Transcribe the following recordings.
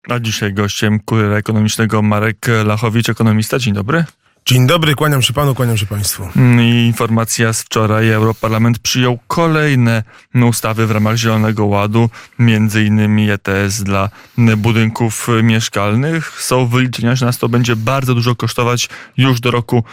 A dzisiaj gościem Kuriera Ekonomicznego Marek Lachowicz, ekonomista. Dzień dobry. Dzień dobry, kłaniam się panu, kłaniam się państwu. I informacja z wczoraj. Europarlament przyjął kolejne ustawy w ramach Zielonego Ładu, między innymi ETS dla budynków mieszkalnych. Są wyliczenia, że nas to będzie bardzo dużo kosztować już do roku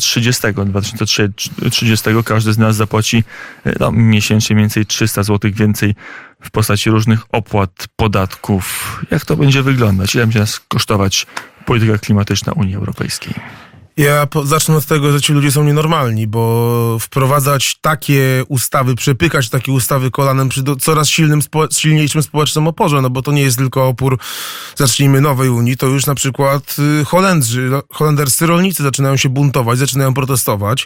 2030. Każdy z nas zapłaci miesięcznie mniej więcej 300 zł więcej w postaci różnych opłat, podatków. Jak to będzie wyglądać? Ile będzie nas kosztować polityka klimatyczna Unii Europejskiej? Ja zacznę od tego, że ci ludzie są nienormalni, bo wprowadzać takie ustawy, przepykać takie ustawy kolanem przy coraz silniejszym społecznym oporze, no bo to nie jest tylko opór, zacznijmy nowej Unii, to już na przykład holenderscy rolnicy zaczynają się buntować, zaczynają protestować.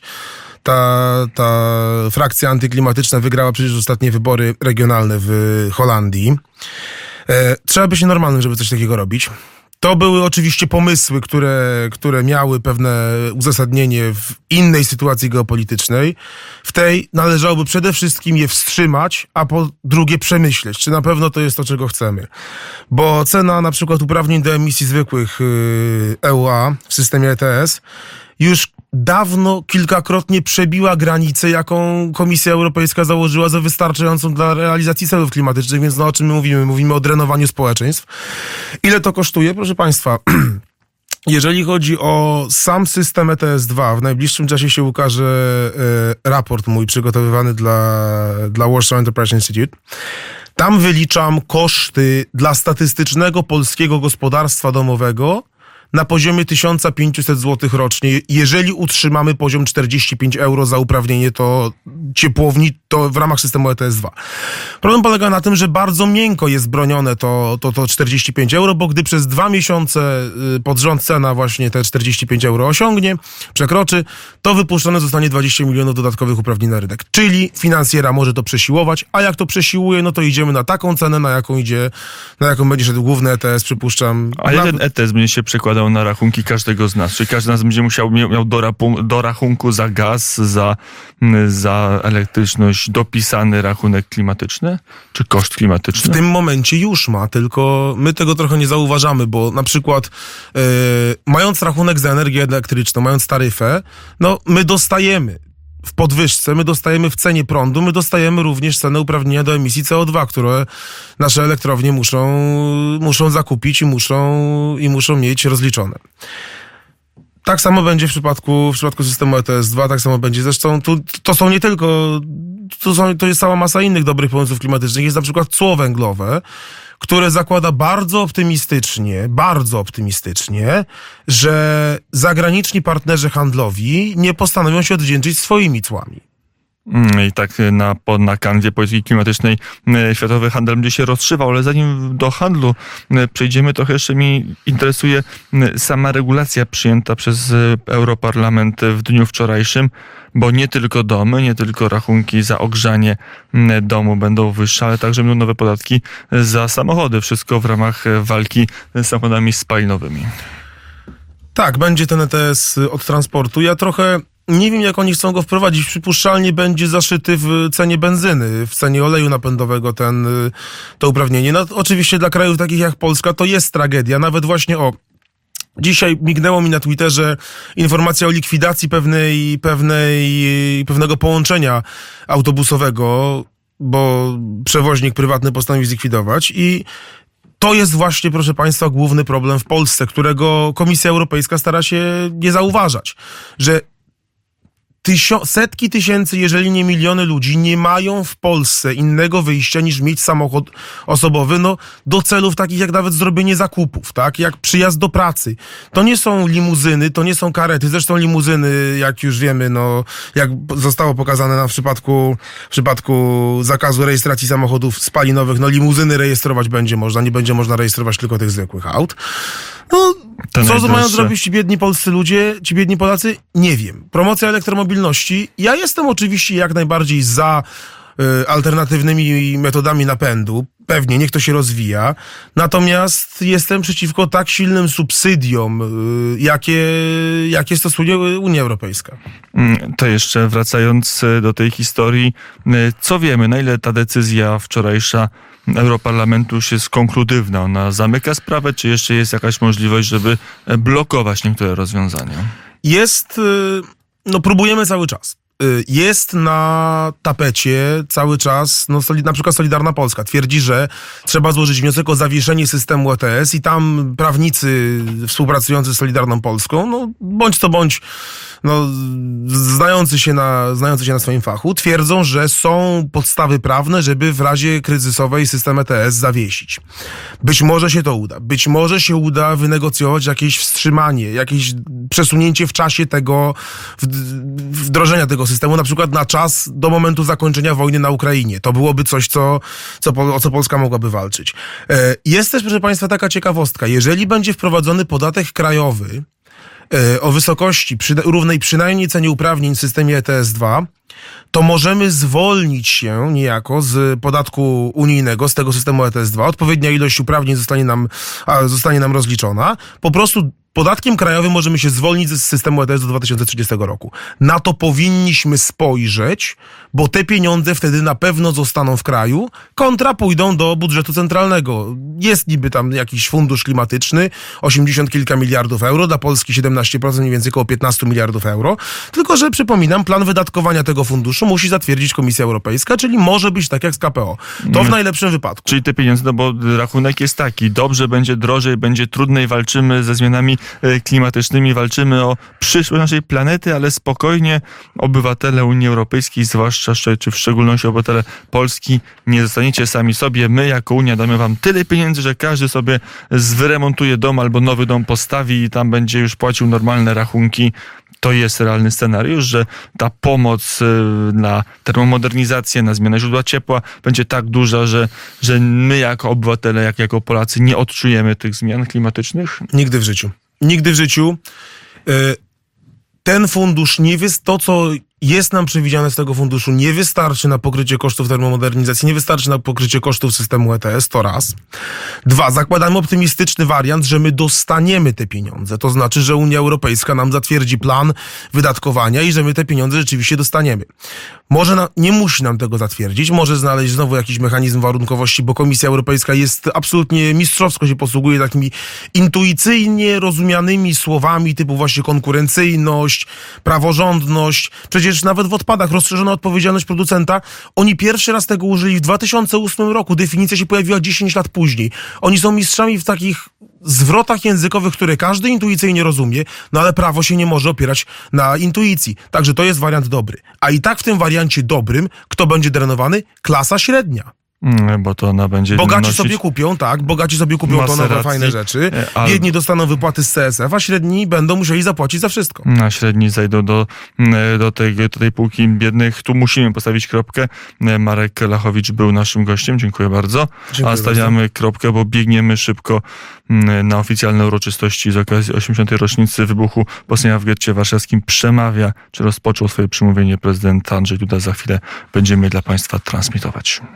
Ta frakcja antyklimatyczna wygrała przecież ostatnie wybory regionalne w Holandii. Trzeba być nienormalnym, żeby coś takiego robić. To były oczywiście pomysły, które miały pewne uzasadnienie w innej sytuacji geopolitycznej. W tej należałoby przede wszystkim je wstrzymać, a po drugie przemyśleć, czy na pewno to jest to, czego chcemy. Bo cena na przykład uprawnień do emisji zwykłych EUA w systemie ETS już dawno, kilkakrotnie przebiła granicę, jaką Komisja Europejska założyła za wystarczającą dla realizacji celów klimatycznych, więc o czym my mówimy? Mówimy o drenowaniu społeczeństw. Ile to kosztuje? Proszę państwa, jeżeli chodzi o sam system ETS-2, w najbliższym czasie się ukaże raport mój przygotowywany dla Warsaw Enterprise Institute. Tam wyliczam koszty dla statystycznego polskiego gospodarstwa domowego na poziomie 1500 zł rocznie, jeżeli utrzymamy poziom 45 euro za uprawnienie to ciepłowni, to w ramach systemu ETS-2. Problem polega na tym, że bardzo miękko jest bronione to 45 euro, bo gdy przez 2 miesiące pod rząd cena właśnie te 45 euro przekroczy, to wypuszczone zostanie 20 milionów dodatkowych uprawnień na rynek. Czyli finansjera może to przesiłować, a jak to przesiłuje, no to idziemy na taką cenę, na jaką będzie szedł główny ETS, przypuszczam. A jak ten ETS będzie się przekładał na rachunki każdego z nas? Czy każdy z nas będzie miał do rachunku za gaz, za elektryczność dopisany rachunek klimatyczny? Czy koszt klimatyczny? W tym momencie już ma, tylko my tego trochę nie zauważamy, bo na przykład mając rachunek za energię elektryczną, mając taryfę, no my dostajemy w podwyżce, my dostajemy w cenie prądu, my dostajemy również cenę uprawnienia do emisji CO2, które nasze elektrownie muszą zakupić i muszą mieć rozliczone. Tak samo będzie w przypadku systemu ETS-2, tak samo będzie. Zresztą to są nie tylko, to jest cała masa innych dobrych pomysłów klimatycznych. Jest na przykład cło węglowe, które zakłada bardzo optymistycznie, że zagraniczni partnerzy handlowi nie postanowią się odwdzięczyć swoimi cłami. I tak na kanwie polityki klimatycznej światowy handel będzie się rozszywał, ale zanim do handlu przejdziemy, trochę jeszcze mi interesuje sama regulacja przyjęta przez Europarlament w dniu wczorajszym, bo nie tylko domy, nie tylko rachunki za ogrzanie domu będą wyższe, ale także będą nowe podatki za samochody. Wszystko w ramach walki z samochodami spalinowymi. Tak, będzie ten ETS od transportu. Ja trochę nie wiem, jak oni chcą go wprowadzić. Przypuszczalnie będzie zaszyty w cenie benzyny, w cenie oleju napędowego to uprawnienie. No, oczywiście dla krajów takich jak Polska to jest tragedia. Nawet właśnie dzisiaj mignęło mi na Twitterze informacja o likwidacji pewnego połączenia autobusowego, bo przewoźnik prywatny postanowił zlikwidować i to jest właśnie, proszę państwa, główny problem w Polsce, którego Komisja Europejska stara się nie zauważać, że setki tysięcy, jeżeli nie miliony ludzi nie mają w Polsce innego wyjścia niż mieć samochód osobowy, do celów takich jak nawet zrobienie zakupów, tak? Jak przyjazd do pracy. To nie są limuzyny, to nie są karety. Zresztą limuzyny, jak już wiemy, jak zostało pokazane w przypadku zakazu rejestracji samochodów spalinowych, limuzyny rejestrować będzie można, nie będzie można rejestrować tylko tych zwykłych aut. Co mają zrobić ci biedni polscy ludzie, ci biedni Polacy? Nie wiem. Promocja elektromobilności. Ja jestem oczywiście jak najbardziej za alternatywnymi metodami napędu. Pewnie, niech to się rozwija. Natomiast jestem przeciwko tak silnym subsydiom, jakie stosuje Unia Europejska. To jeszcze wracając do tej historii, co wiemy, na ile ta decyzja wczorajsza Europarlamentu jest konkludywna? Ona zamyka sprawę, czy jeszcze jest jakaś możliwość, żeby blokować niektóre rozwiązania? Próbujemy cały czas. Jest na tapecie cały czas, na przykład Solidarna Polska twierdzi, że trzeba złożyć wniosek o zawieszenie systemu ETS i tam prawnicy współpracujący z Solidarną Polską, bądź co bądź, znający się na swoim fachu, twierdzą, że są podstawy prawne, żeby w razie kryzysowej system ETS zawiesić. Być może się to uda. Być może się uda wynegocjować jakieś wstrzymanie, jakieś przesunięcie w czasie tego wdrożenia tego systemu, na przykład na czas do momentu zakończenia wojny na Ukrainie. To byłoby coś, o co Polska mogłaby walczyć. Jest też, proszę Państwa, taka ciekawostka. Jeżeli będzie wprowadzony podatek krajowy o wysokości równej przynajmniej cenie uprawnień w systemie ETS-2, to możemy zwolnić się niejako z podatku unijnego, z tego systemu ETS-2. Odpowiednia ilość uprawnień zostanie nam rozliczona. Po prostu podatkiem krajowym możemy się zwolnić z systemu ETS do 2030 roku. Na to powinniśmy spojrzeć, bo te pieniądze wtedy na pewno zostaną w kraju, kontra pójdą do budżetu centralnego. Jest niby tam jakiś fundusz klimatyczny, 80 kilka miliardów euro, dla Polski 17%, mniej więcej około 15 miliardów euro. Tylko że, przypominam, plan wydatkowania tego funduszu musi zatwierdzić Komisja Europejska, czyli może być tak jak z KPO. To w najlepszym wypadku. Czyli te pieniądze, bo rachunek jest taki, dobrze, będzie drożej, będzie trudniej, walczymy ze zmianami klimatycznymi, walczymy o przyszłość naszej planety, ale spokojnie obywatele Unii Europejskiej, zwłaszcza czy w szczególności obywatele Polski, nie zostaniecie sami sobie. My jako Unia damy wam tyle pieniędzy, że każdy sobie wyremontuje dom albo nowy dom postawi i tam będzie już płacił normalne rachunki. To jest realny scenariusz, że ta pomoc na termomodernizację, na zmianę źródła ciepła będzie tak duża, że my jako obywatele, jako Polacy nie odczujemy tych zmian klimatycznych? Nigdy w życiu. Nigdy w życiu. Ten fundusz to co jest nam przewidziane z tego funduszu, nie wystarczy na pokrycie kosztów termomodernizacji, nie wystarczy na pokrycie kosztów systemu ETS, to raz. Dwa, zakładamy optymistyczny wariant, że my dostaniemy te pieniądze. To znaczy, że Unia Europejska nam zatwierdzi plan wydatkowania i że my te pieniądze rzeczywiście dostaniemy. Nie musi nam tego zatwierdzić, może znaleźć znowu jakiś mechanizm warunkowości, bo Komisja Europejska jest absolutnie mistrzowsko się posługuje takimi intuicyjnie rozumianymi słowami typu właśnie konkurencyjność, praworządność. Przecież nawet w odpadach rozszerzona odpowiedzialność producenta, oni pierwszy raz tego użyli w 2008 roku. Definicja się pojawiła 10 lat później. Oni są mistrzami w takich zwrotach językowych, które każdy intuicyjnie rozumie, ale prawo się nie może opierać na intuicji. Także to jest wariant dobry. A i tak w tym wariancie dobrym, kto będzie drenowany? Klasa średnia. Bo to ona będzie bogaci sobie kupią to nowe fajne rzeczy. Biedni dostaną wypłaty z CSF, a średni będą musieli zapłacić za wszystko. A średni zajdą do tej półki biednych. Tu musimy postawić kropkę. Marek Lachowicz był naszym gościem. Dziękuję bardzo. A stawiamy kropkę, bo biegniemy szybko na oficjalne uroczystości z okazji 80. rocznicy wybuchu powstania w getcie warszawskim. Rozpoczął swoje przemówienie prezydent Andrzej Duda. Za chwilę będziemy dla Państwa transmitować.